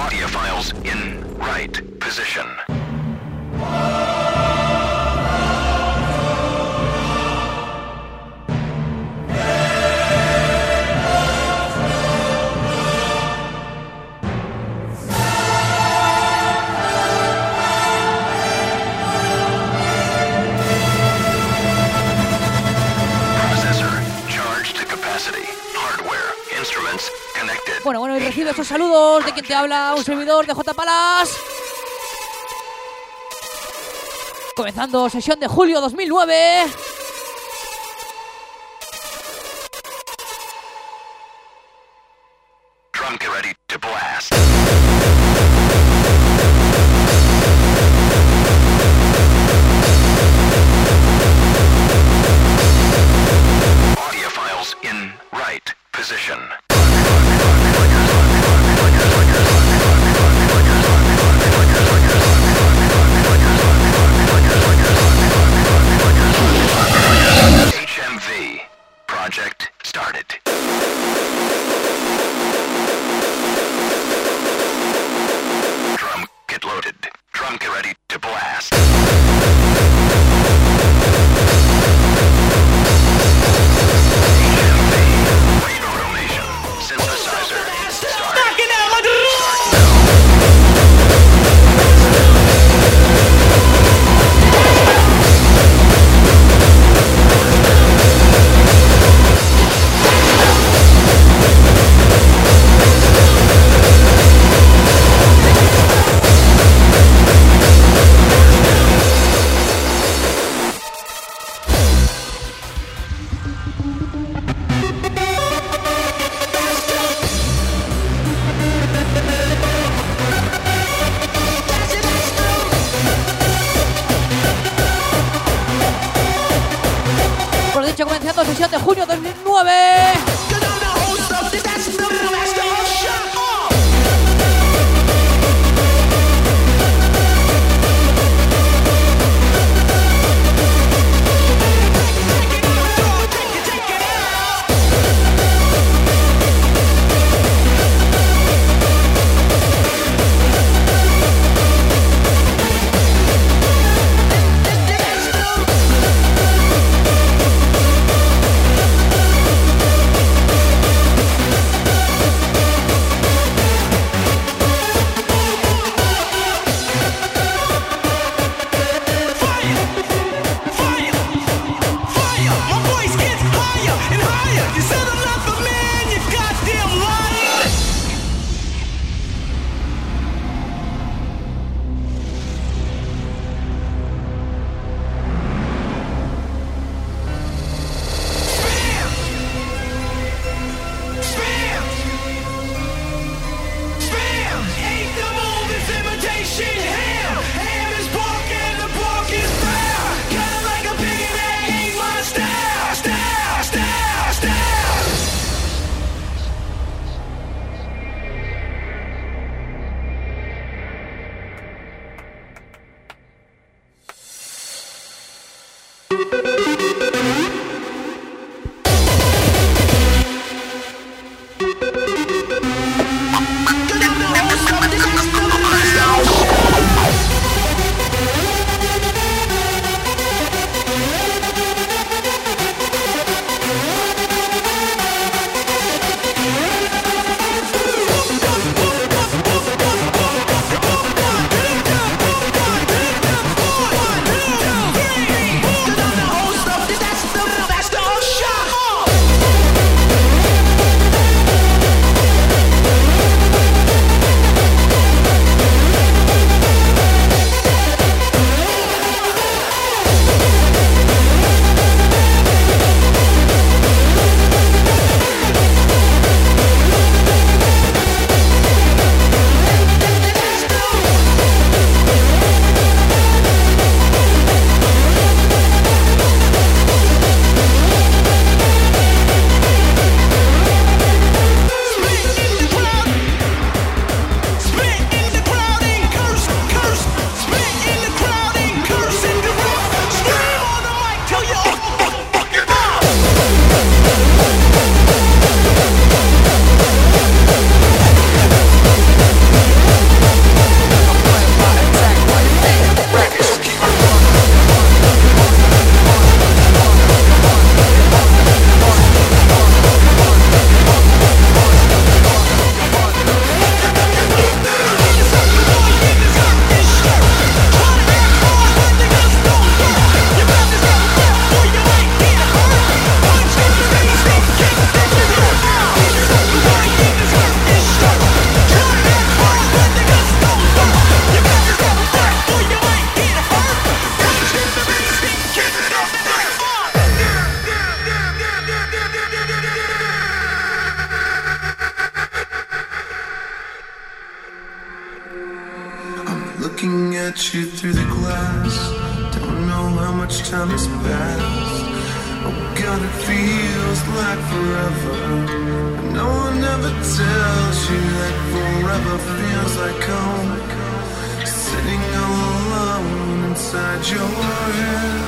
Audio files in right position. Bueno, y recibe estos saludos de quien te habla, un servidor de J. Palas. Comenzando sesión de julio 2009. Drum get ready to blast. Audio files in right position. HMV project started. Drum get loaded. Drum get ready to blast. HMV wave automation synthesizer start. Comenzando sesión de junio 2009. at you through the glass. Don't know how much time has passed. Oh God, it feels like forever. But no one ever tells you that forever feels like home. Sitting all alone inside your head.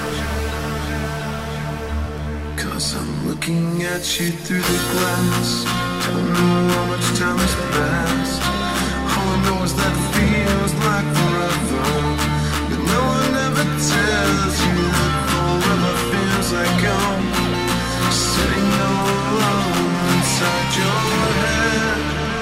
'Cause I'm looking at you through the glass. Don't know how much time has passed. All I know is that it feels like forever. But no one ever tells you that forever feels like home. Sitting all alone inside your head.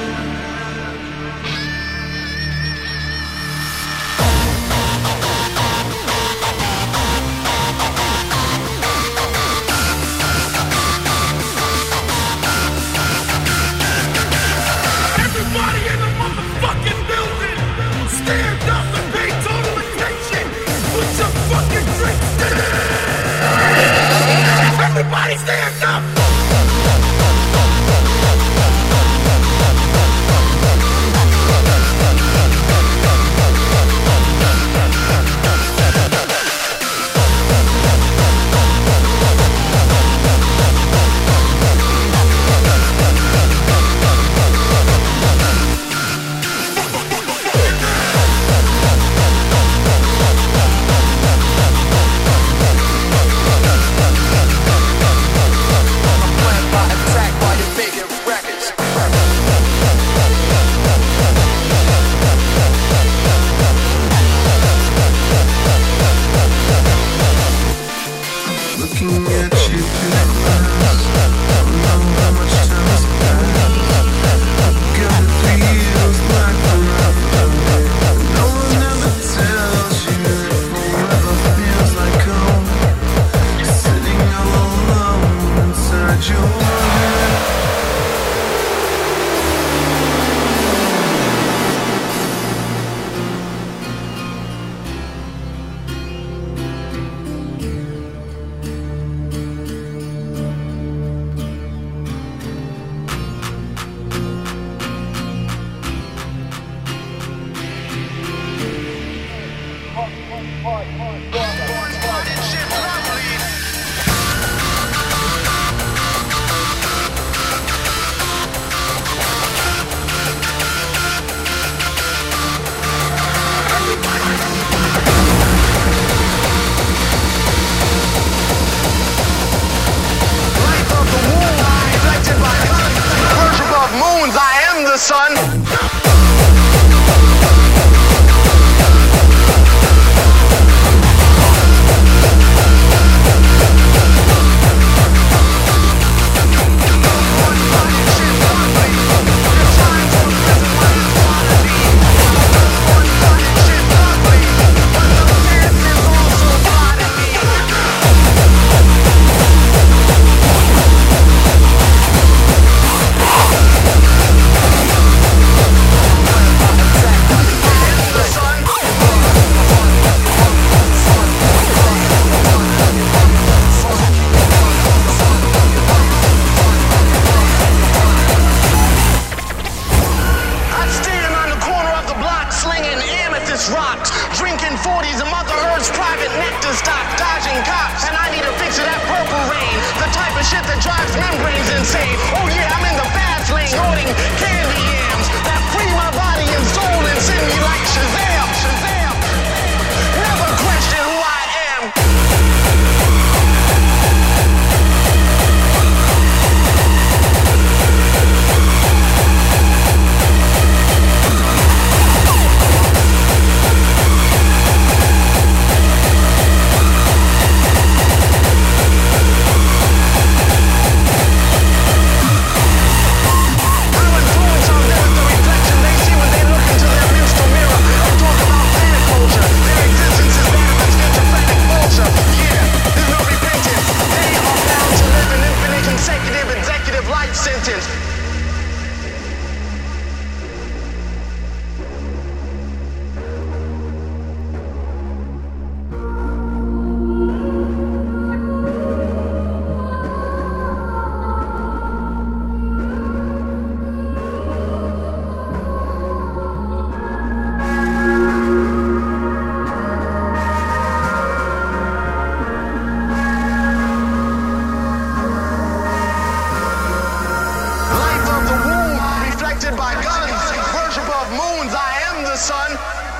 Everybody in the motherfucking building, stand up and pay total attention. Put your fucking drinks down. Everybody stand up. Looking at you through the glass. Don't know how much time has passed. God, it feels like forever. No one ever tells you that forever feels like home. Sitting all alone inside your head. Worship of moons, I am the sun. I'm standing on the corner of the block, slinging amethyst rocks, drinking 40s and Mother Earth's private nectar stock, dodging cops, and I need a fix of that purple rain, the type of shit that drives membranes insane. Oh yeah, I'm in the fast lane, snorting candy yams that free my body and soul and send me like Shazam, Shazam. Never question who I am. son.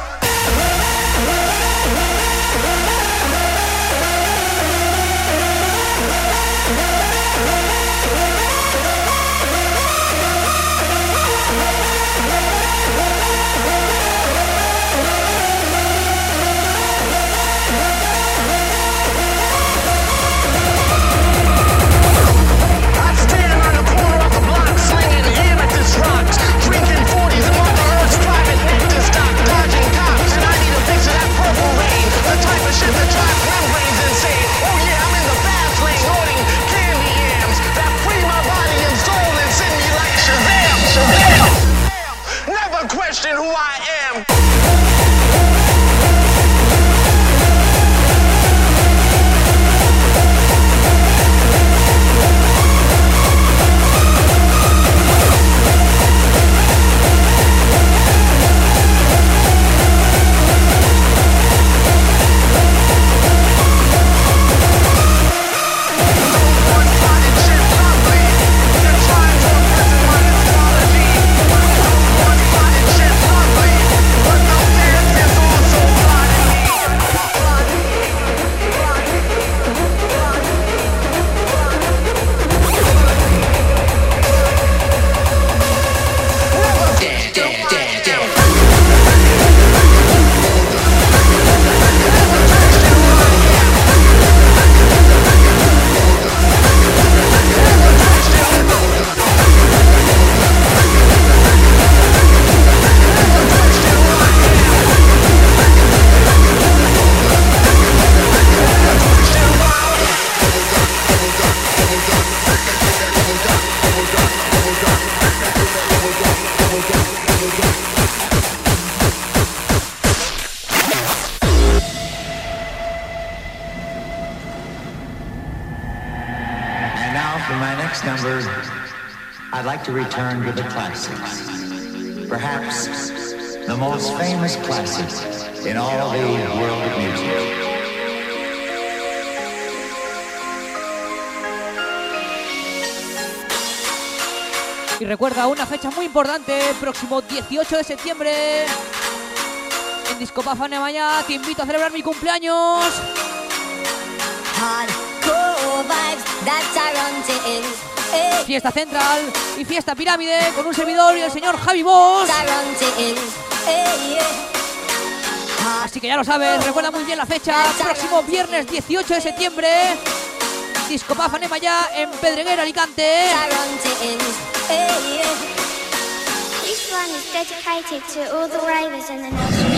Drinking 40s and Mother Earth's private nectar stock, dodging cops, and I need a fix of that purple rain, the type of shit that drives membranes insane. Oh yeah, I'm in the fast lane, hoarding candy yams that free my body and soul and send me like Shazam, Shazam. Never question who I am. I'd like to return to the classics. Perhaps the most famous classic in all the world of music. Y recuerda una fecha muy importante, próximo 18 de septiembre, en Discopafa Alemania. Te invito a celebrar mi cumpleaños. Fiesta Central y Fiesta Pirámide con un servidor y el señor Javi Bosch. Así que ya lo sabes, recuerda muy bien la fecha, próximo viernes 18 de septiembre, Discopafa Alemania en Pedreguera, Alicante. This one is dedicated to all the ravers in the nation.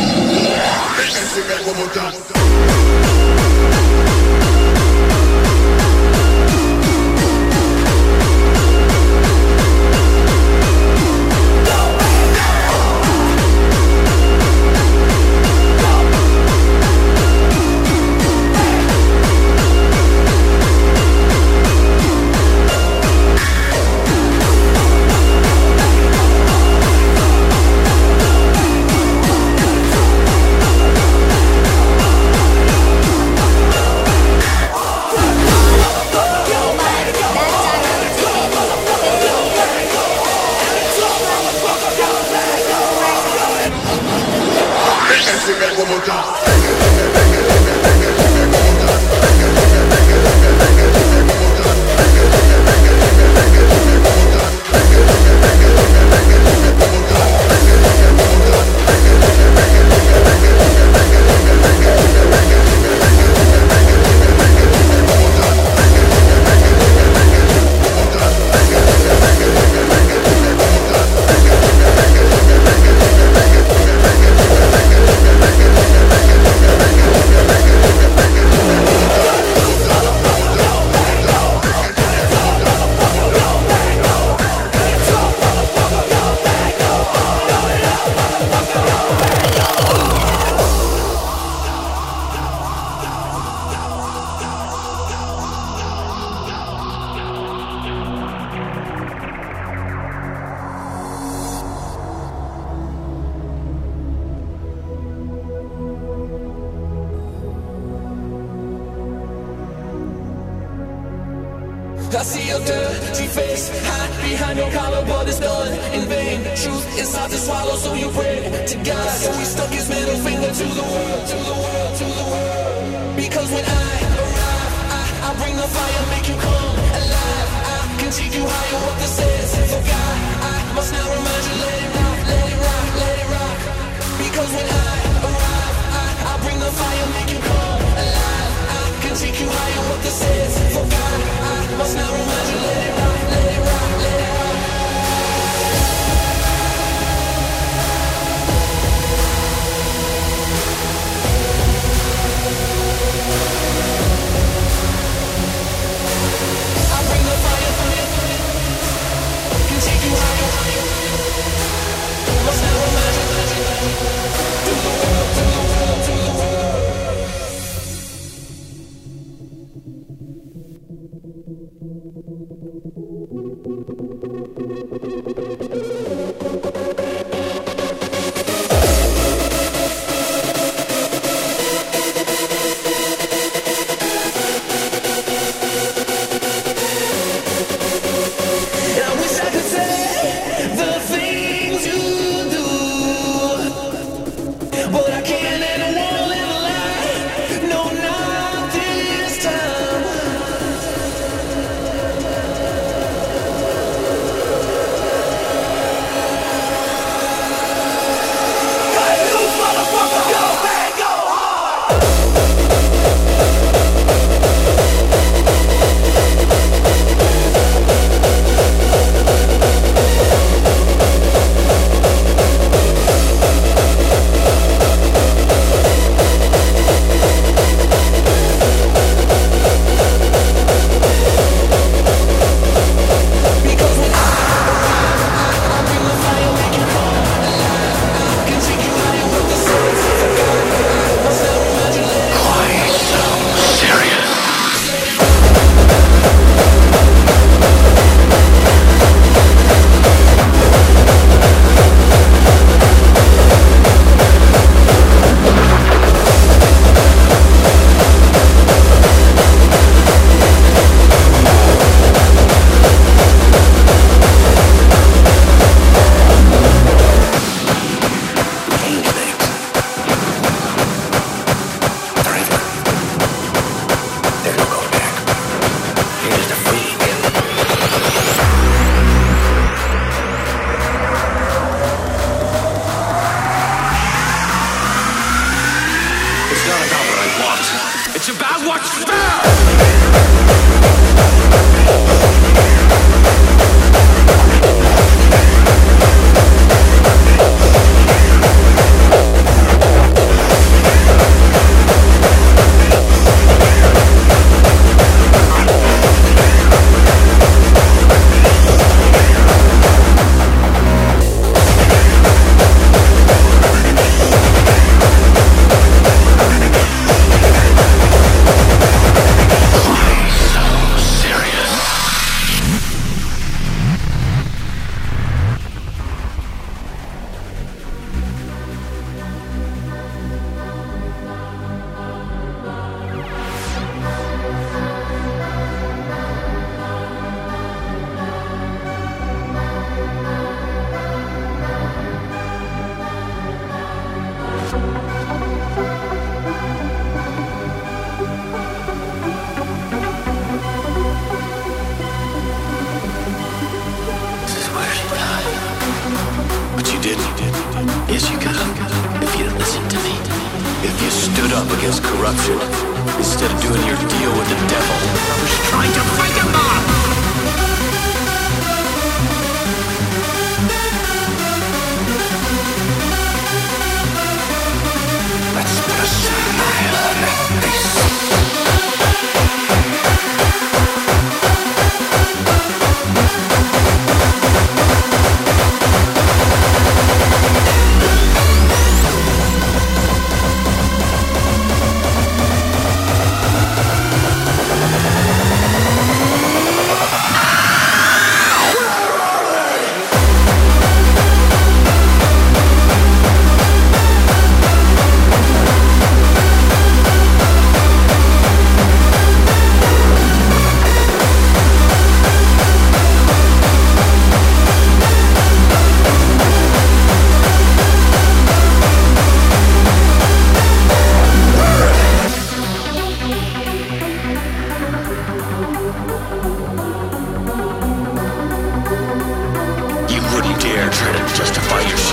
I see your dirty face, hide behind your collar, but it's done in vain. Truth is hard to swallow, so you pray to God. So he stuck his middle finger to the world, to the world, to the world. Because when I arrive, I bring the fire, make you come alive. I can take you higher, what this is. For God, I must now remind you, let it rock, let it rock, let it rock. Because when I arrive, I bring the fire, make you come alive. I can take you higher, what this is. For God, I must now remind you, let it rock, let it rock, let it rock. I bring the fire, can take you higher, must now remind you, to the world, to the world, to the world.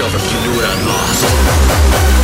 discover if you knew what I'd lost.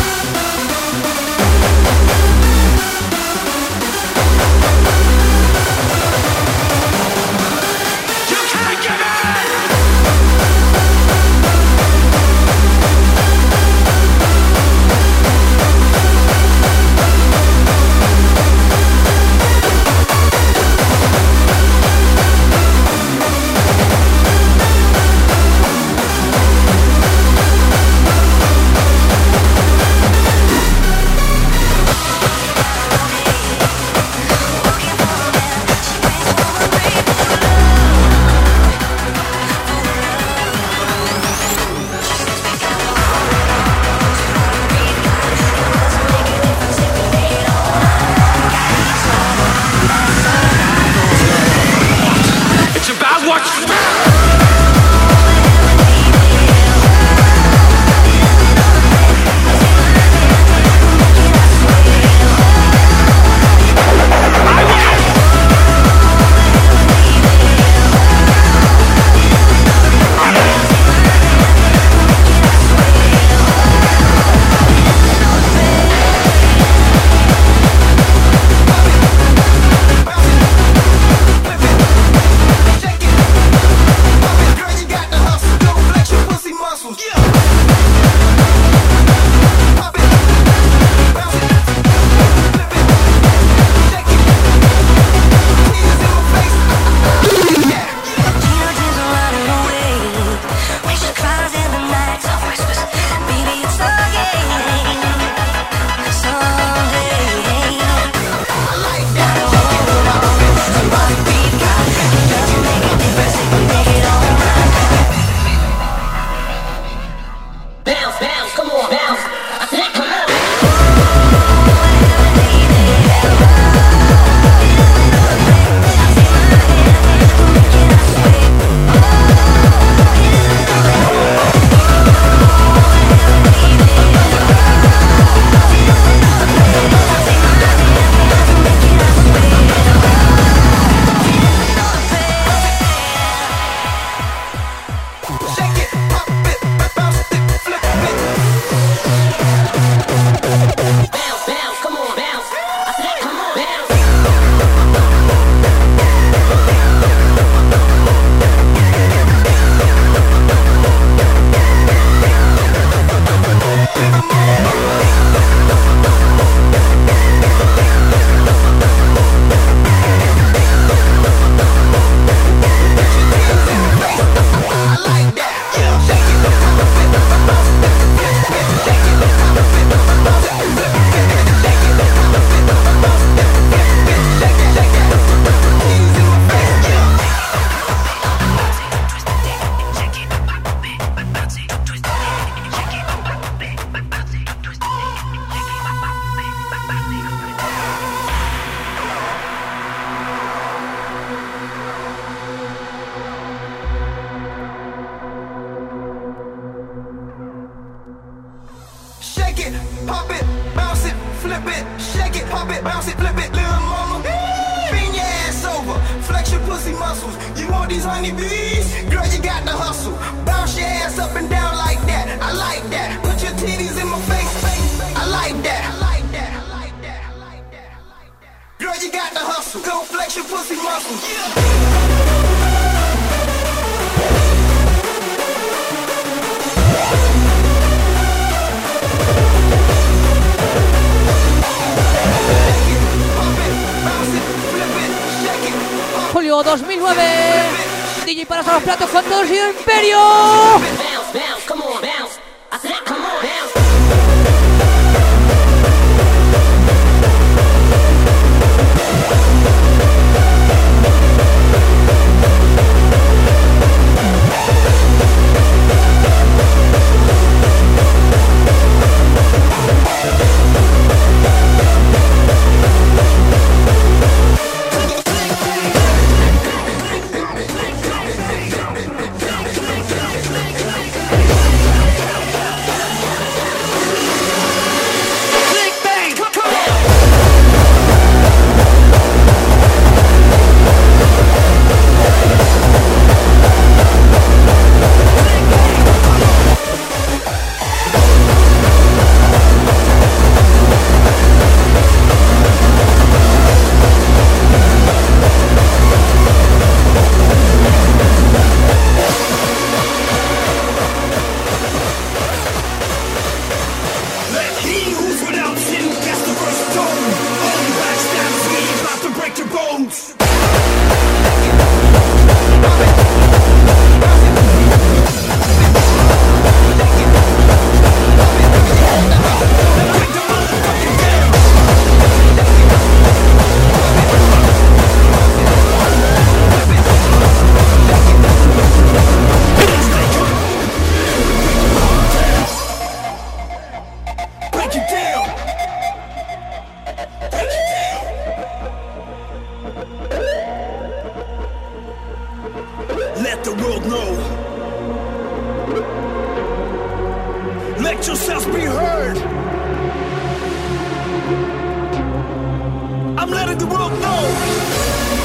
Julio 2009, DJ para los platos con todos y Imperio. let the world know. Let yourselves be heard. I'm letting the world know.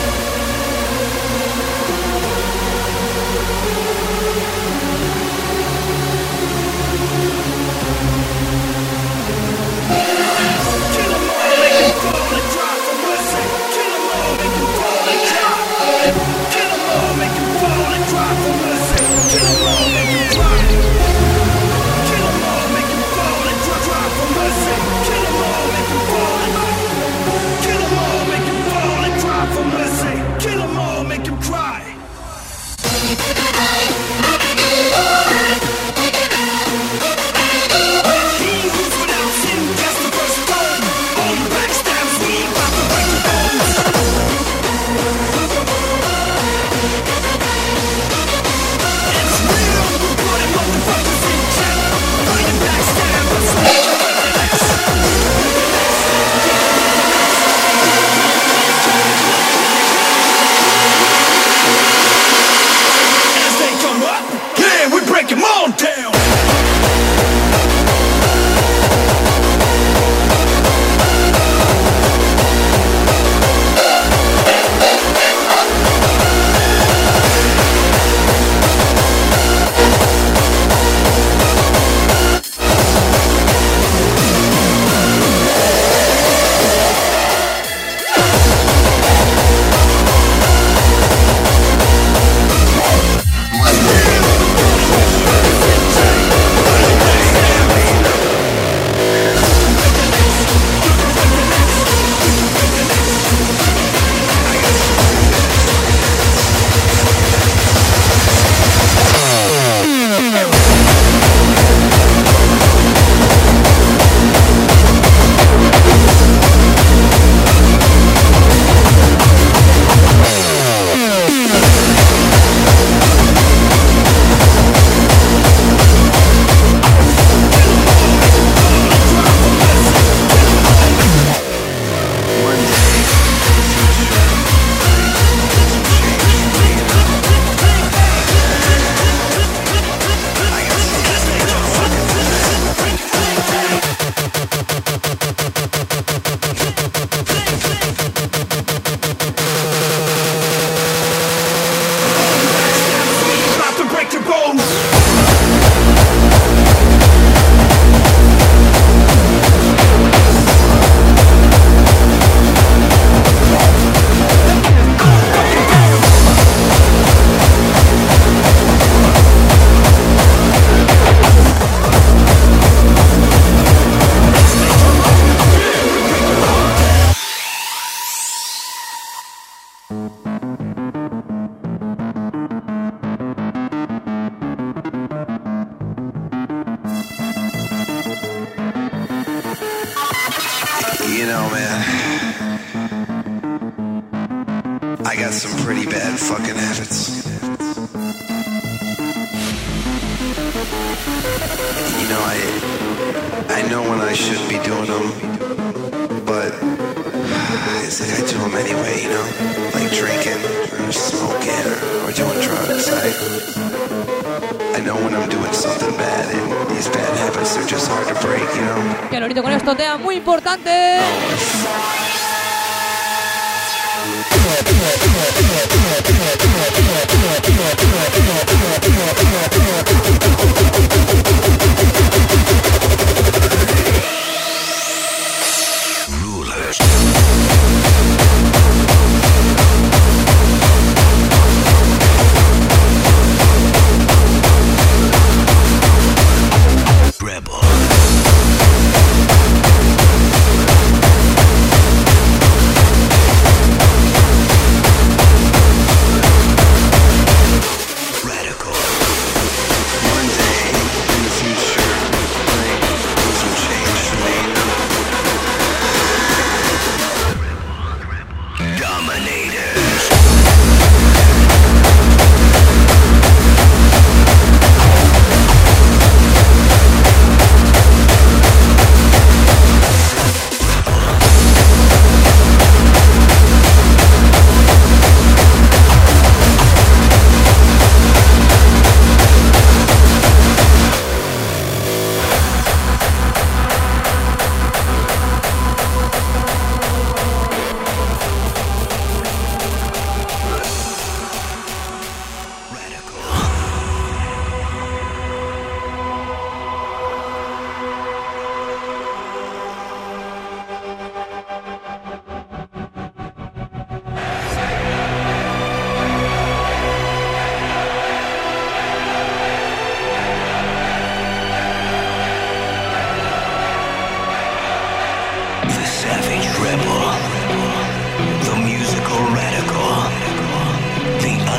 You know, man, I got some pretty bad fucking habits. You know, I know when I shouldn't be doing them, but it's like I do them anyway, you know? Like drinking, or smoking, or doing drugs. I know when I'm doing something bad, and these bad habits are just hard to break, you know? Que Lorito con esto, tema muy importante.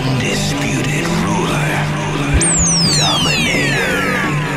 Undisputed ruler. Dominator.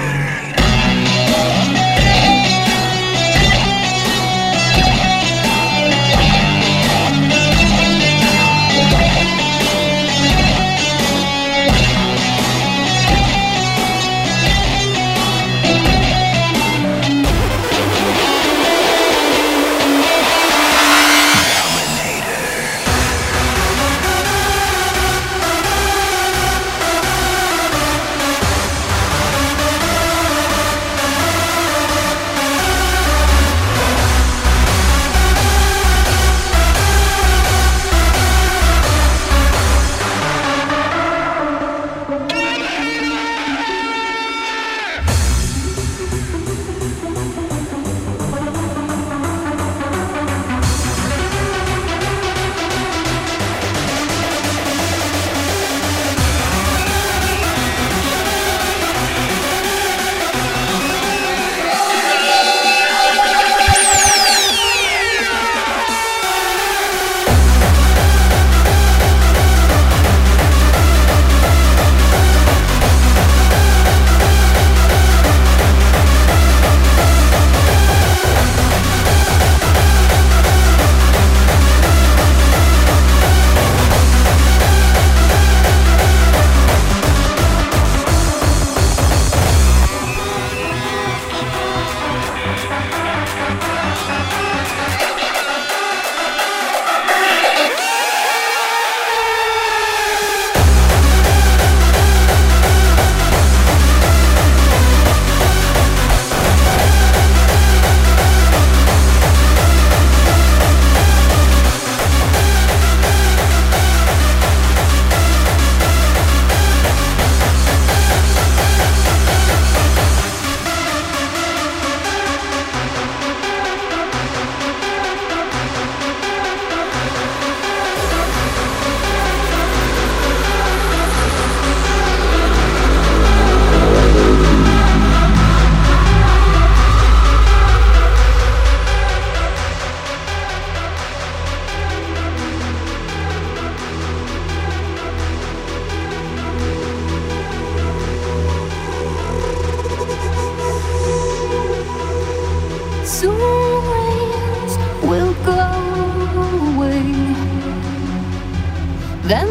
Then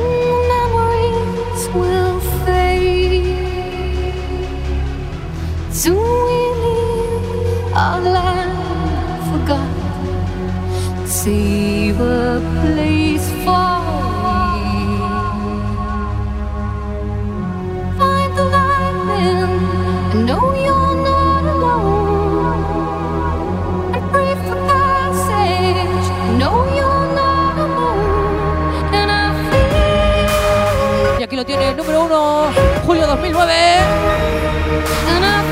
memories will fade. Soon we leave our land forgot, save a place for me. Find the light then, and know you're not alone. And pray for passage, know you're not alone. And I feel. Y aquí lo tiene, número 1, julio 2009. And I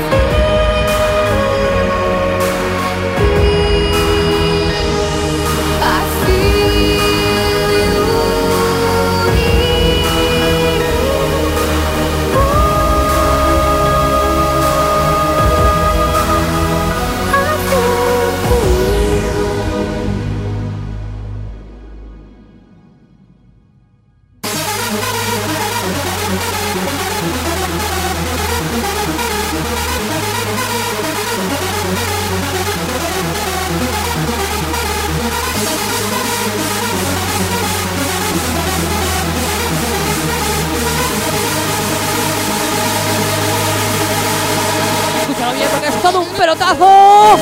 Escúchalo bien porque es todo un pelotazo.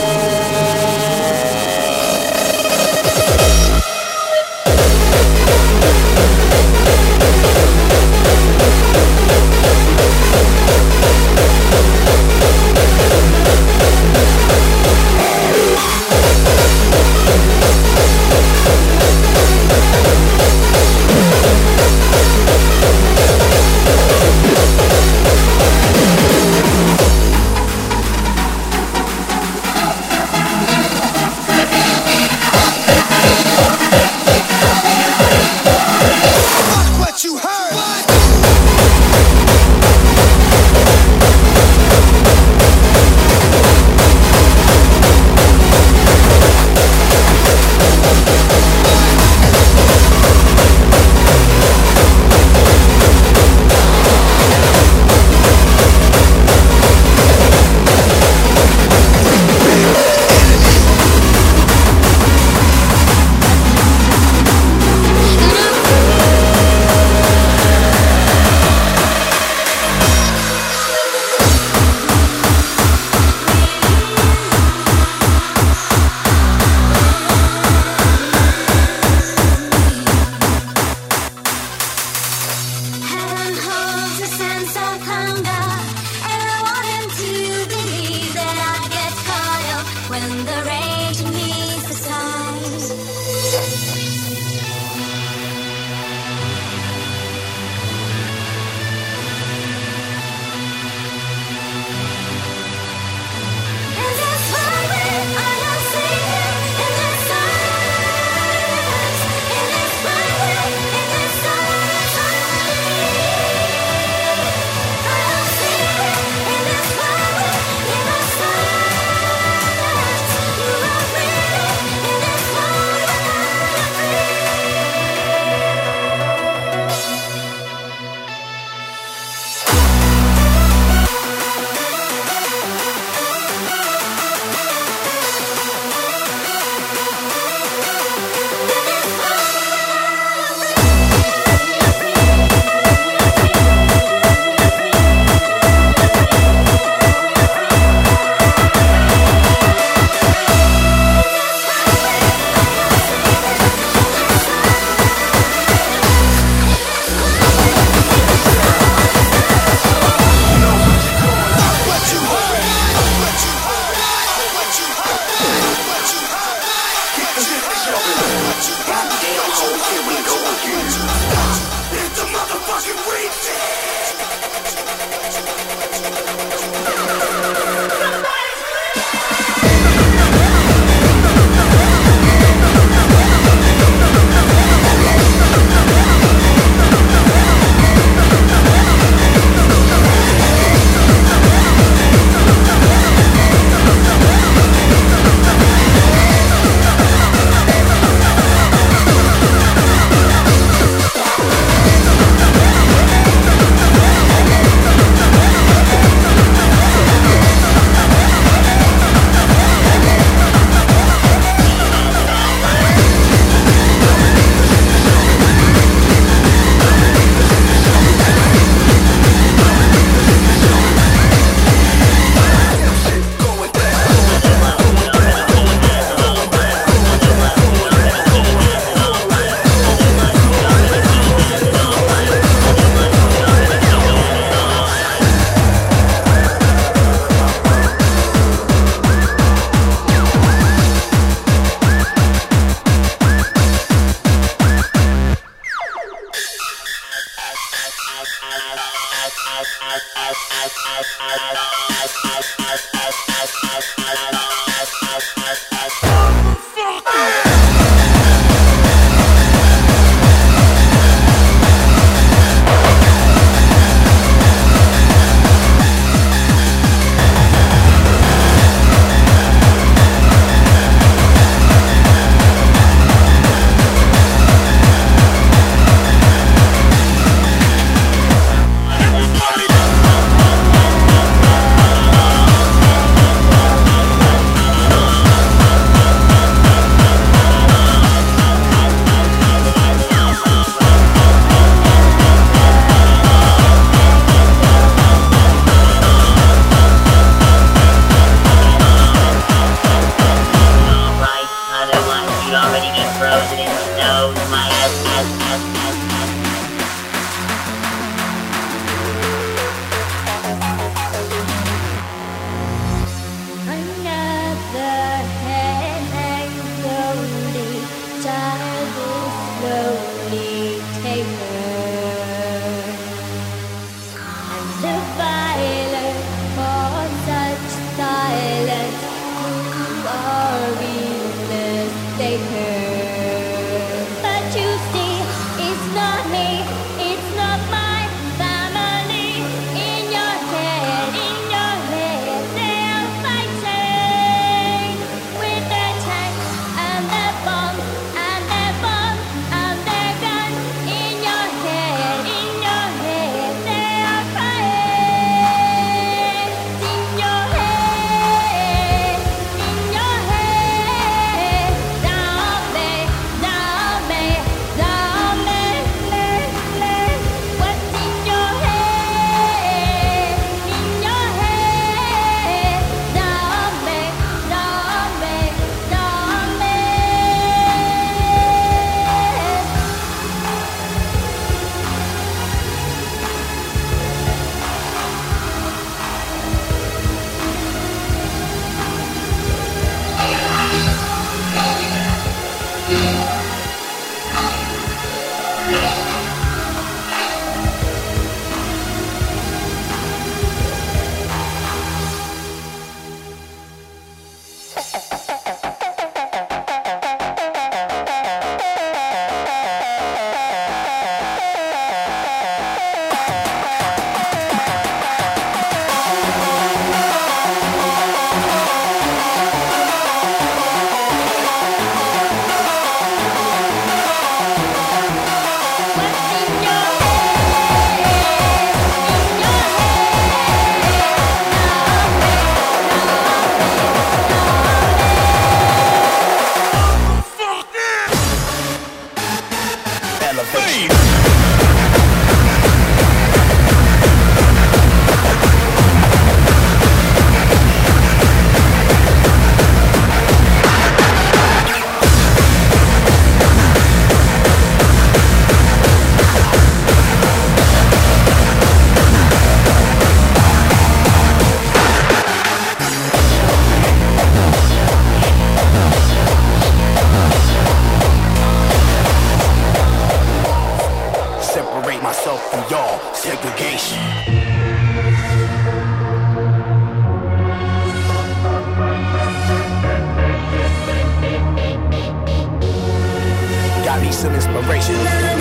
some inspiration.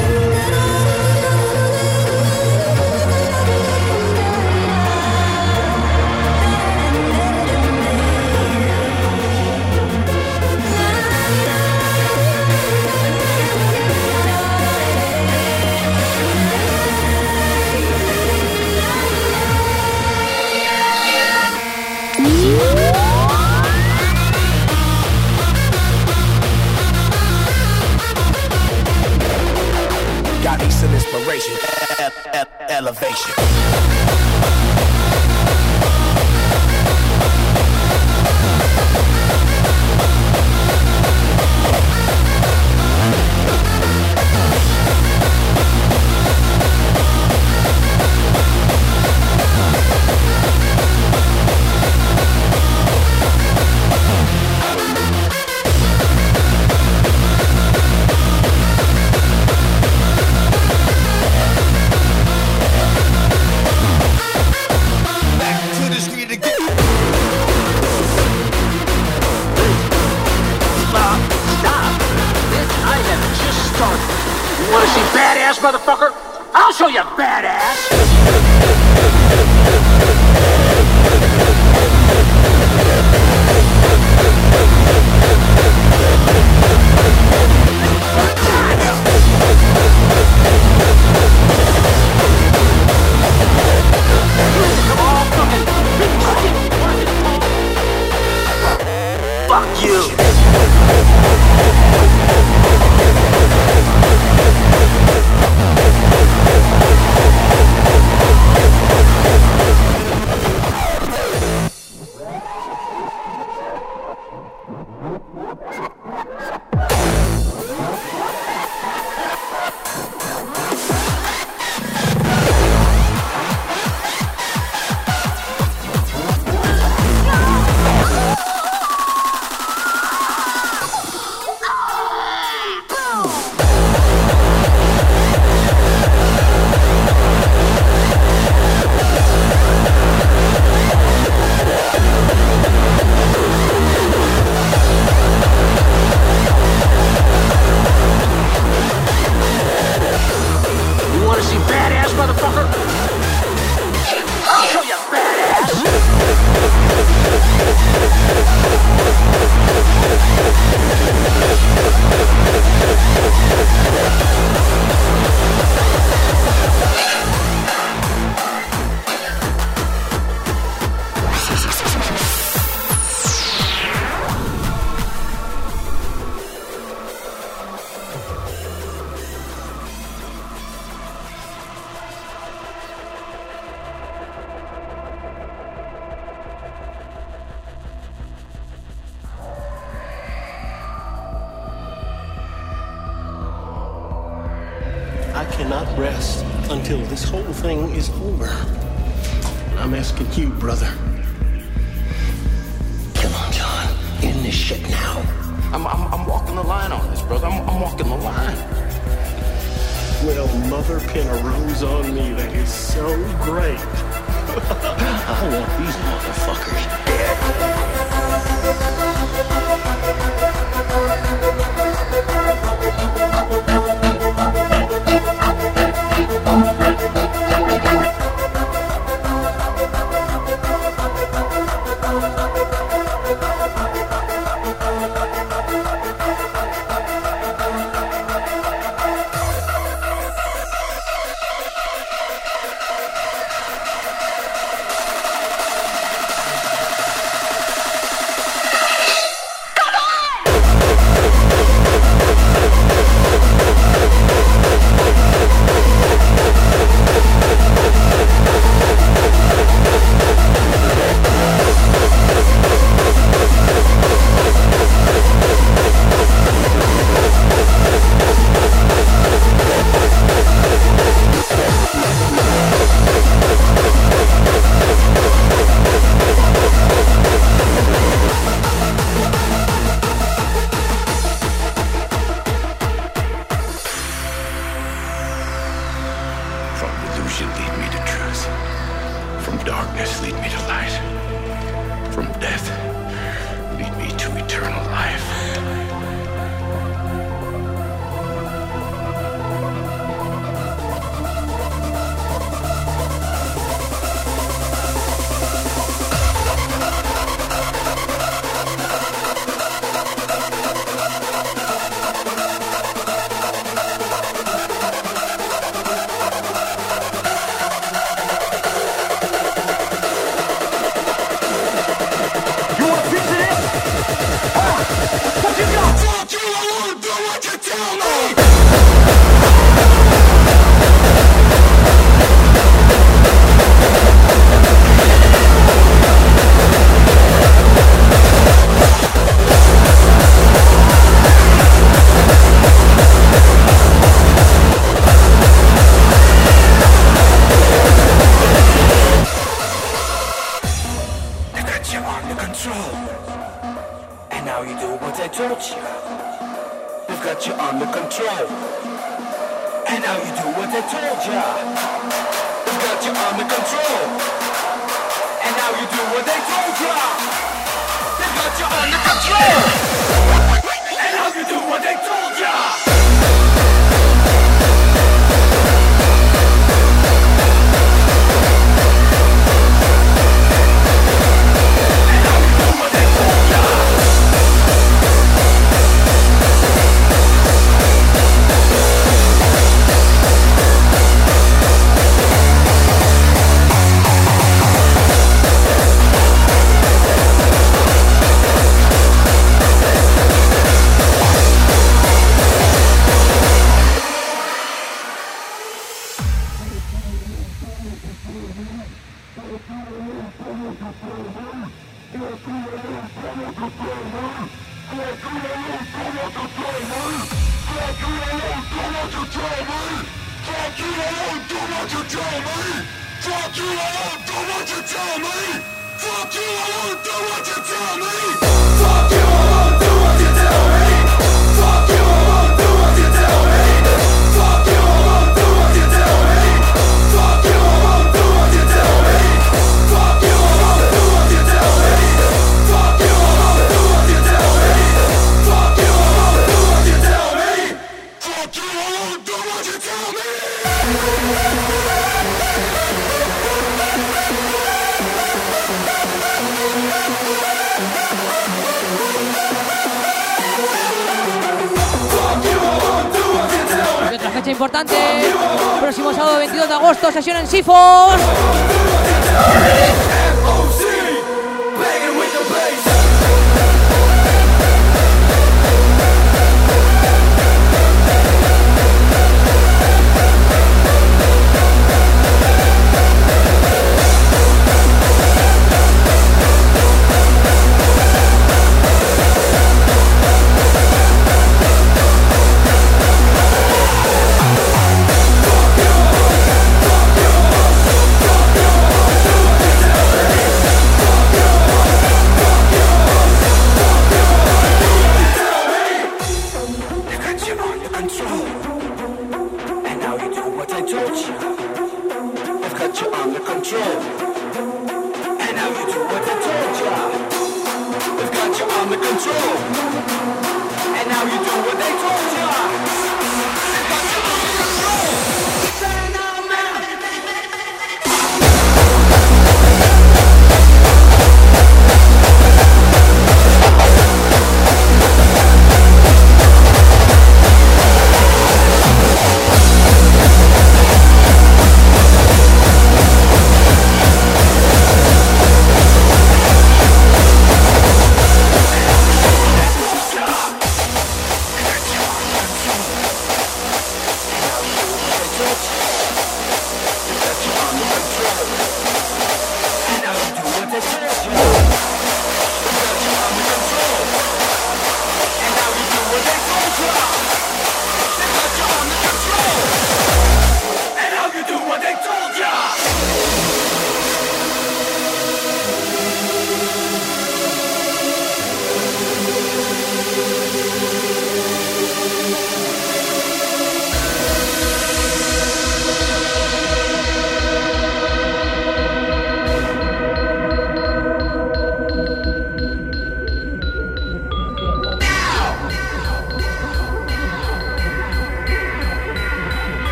Got me some inspiration. Elevation. not rest until this whole thing is over. And I'm asking you, brother. Come on, John. End this shit now. I'm walking the line on this, brother. I'm walking the line. Well, mother pin a rose on me. That is so great. I want these motherfuckers dead. Importante, próximo sábado 22 de agosto, sesión en Sifos. Fuck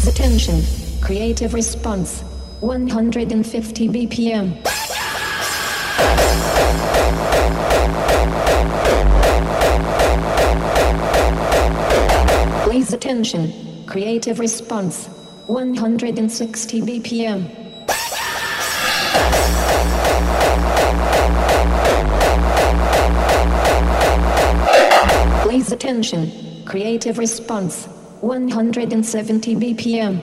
attention. Creative response. 150 BPM. Please attention. Creative response. 160 BPM. Please attention. Creative response. 170 BPM.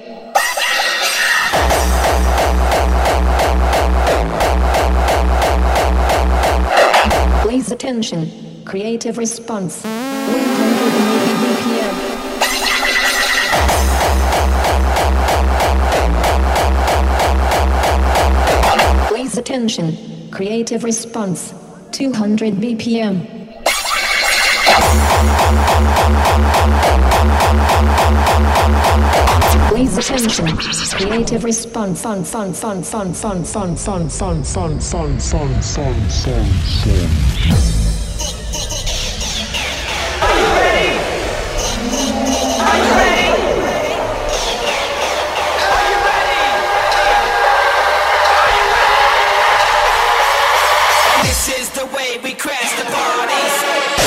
Please attention. Creative response. 180 BPM. Please attention. Creative response. 200 BPM. Please attention. Creative response. This is the way we crash the parties.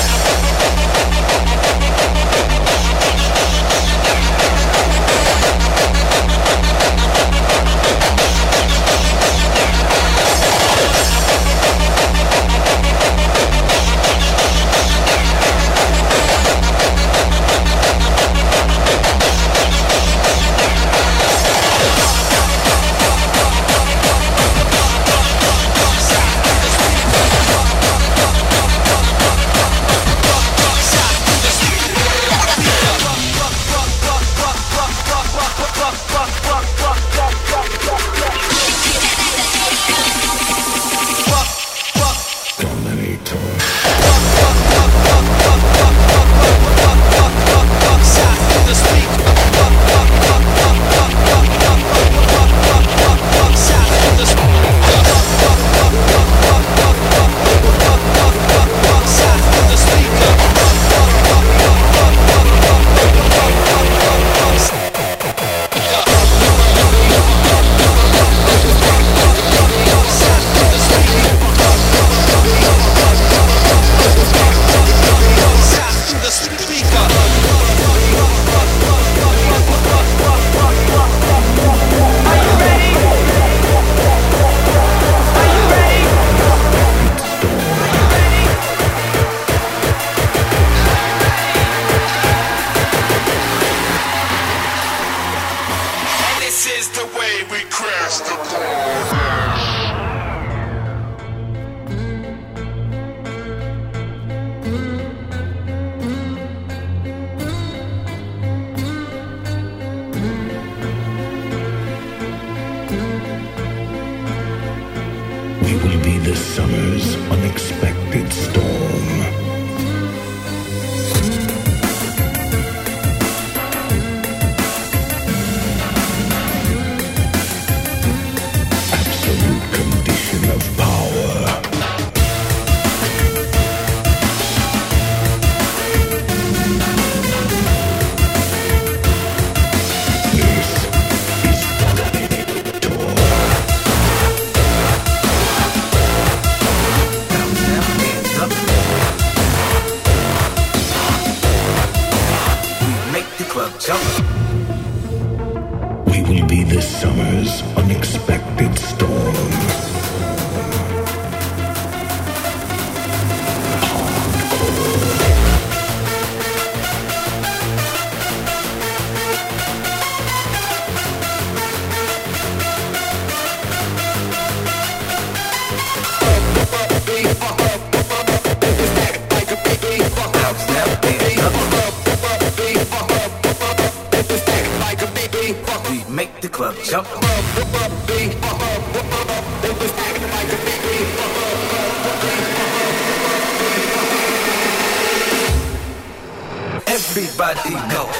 Everybody go.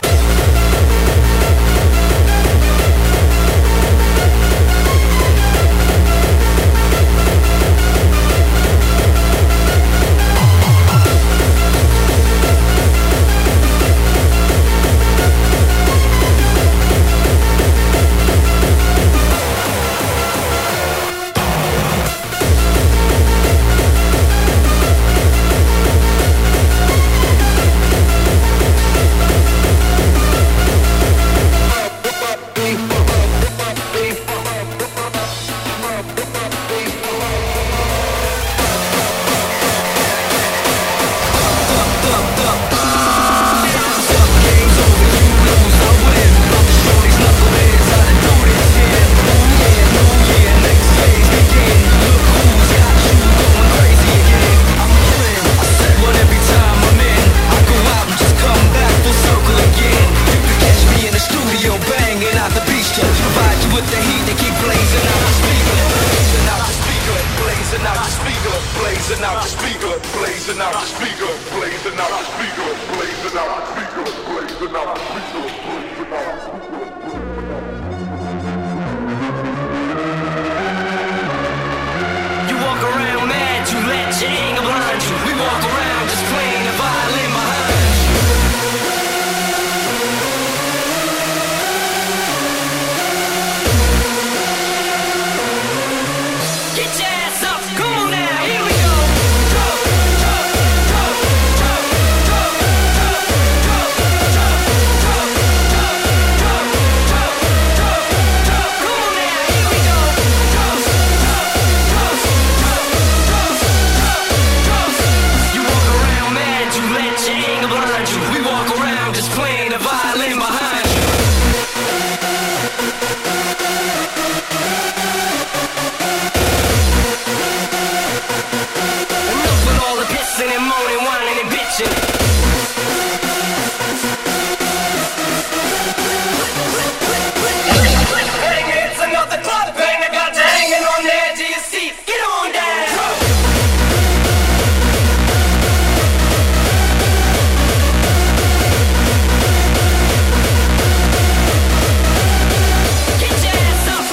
out the speaker, blazing out the speaker, blazing out the speaker, blazing out the speaker, blazing out the speaker, blazing out the speaker. You walk around mad, you let your anger blind you. We walk around just playing the violin behind you. Get your ass up, come on now, here we go. You walk around mad, you let your anger blind you. We walk around just playing the violin behind you. Enough with all the pissing and moaning, whining and bitching. Bang, it's another club bang. I got you hanging on the edge of your seat. Get on down. Get your ass up.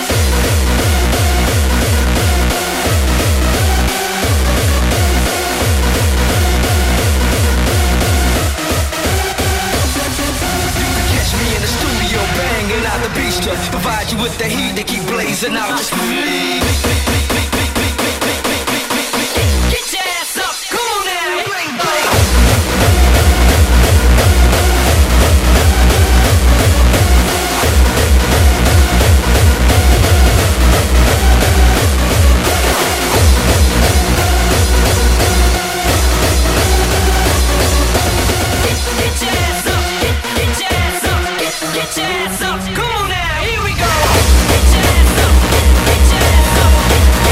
Catch me in the studio banging out the beast to provide you with the heat to keep blazing out. Just get your ass up, come on now, bling bling. Get your ass up, get your ass up, get your ass up, come on now, here we go. Get your ass up, get your ass up.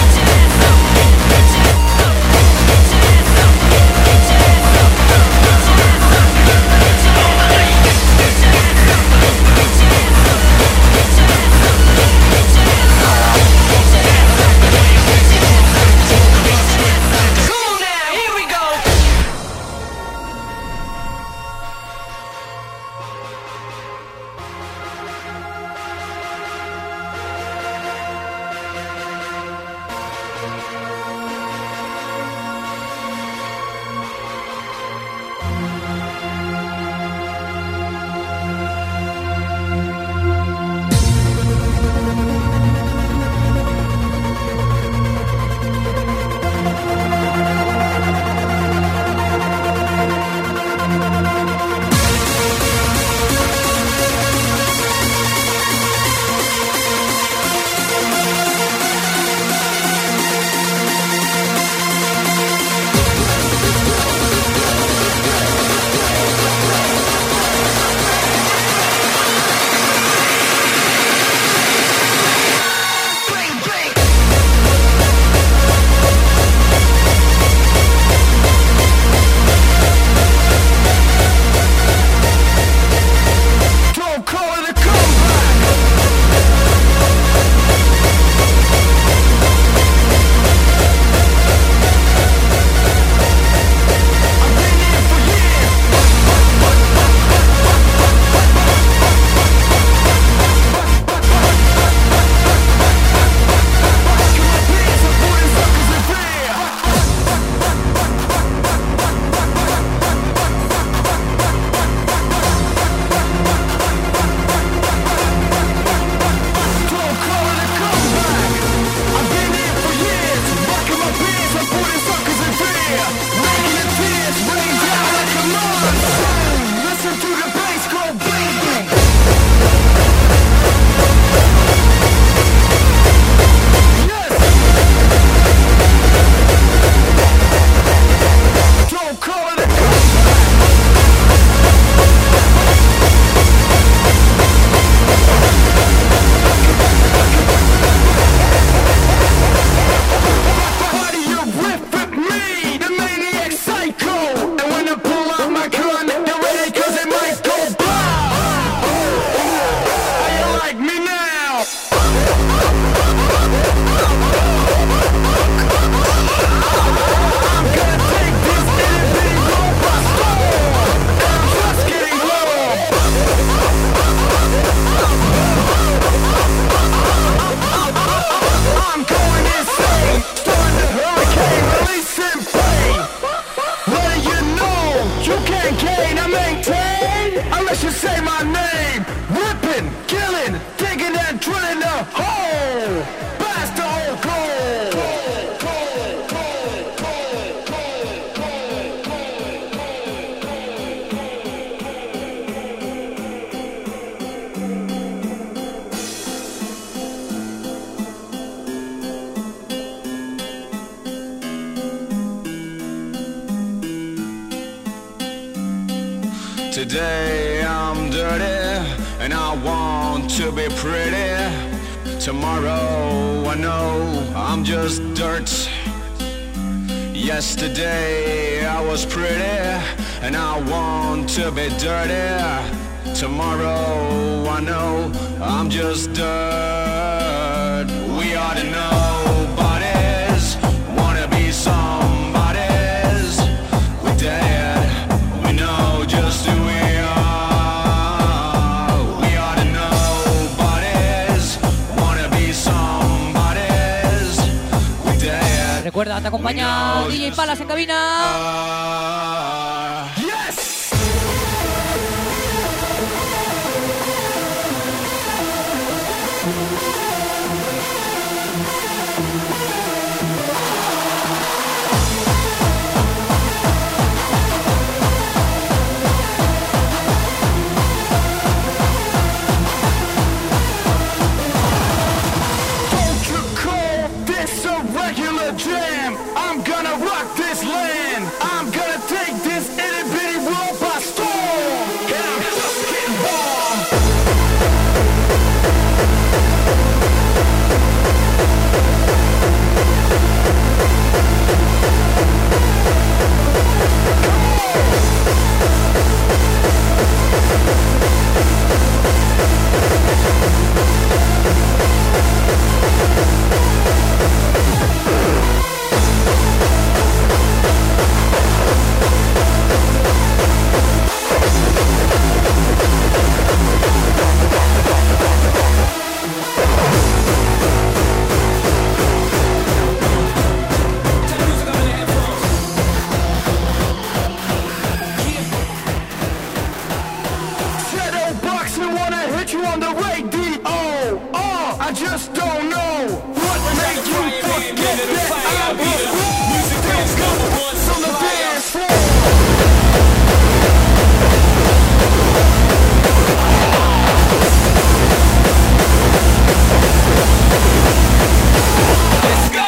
Yesterday I'm dirty and I want to be pretty. Tomorrow I know I'm just dirt. Yesterday I was pretty and I want to be dirty. Tomorrow I know I'm just dirt. We are the nobodies, wanna be somebodies. We're dead, we know just who we are. We are the nobodies, wanna be somebodies. We're dead. Recuerda, te acompaña DJ Palas en cabina. Jam. I'm gonna rock this land. I'm gonna take this itty bitty world by storm. And I'm just getting warm. I just don't know what made you forget that I was born. Still coming from the dance floor. Let's go.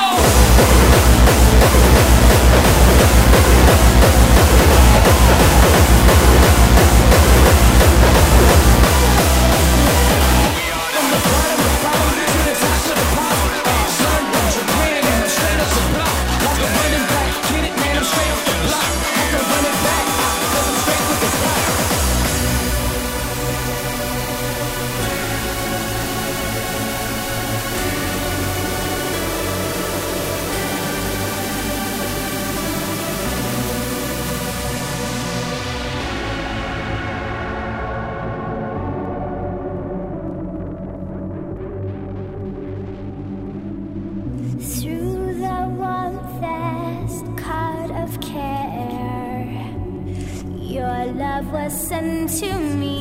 Listen to me.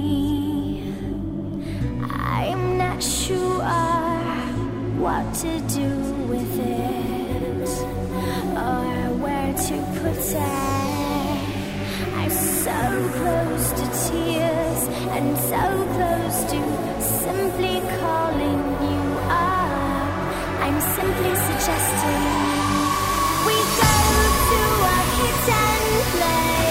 I'm not sure what to do with it or where to put it. I'm so close to tears and so close to simply calling you up. I'm simply suggesting we go to a hidden place.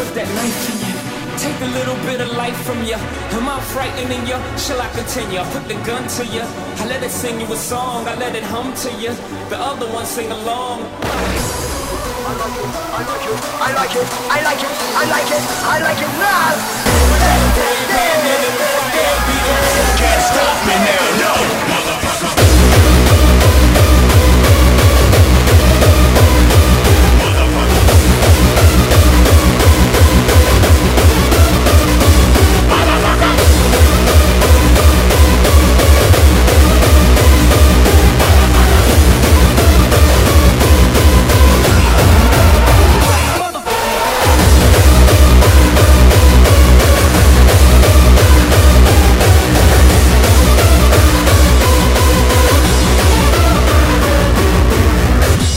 put that knife in you. Take a little bit of life from you. Am I frightening you? Shall I continue? I put the gun to you. I let it sing you a song. I let it hum to you. The other one sing along. I like it, I like it, I like it, I like it, I like it, I like it now. Can't stop me now, no.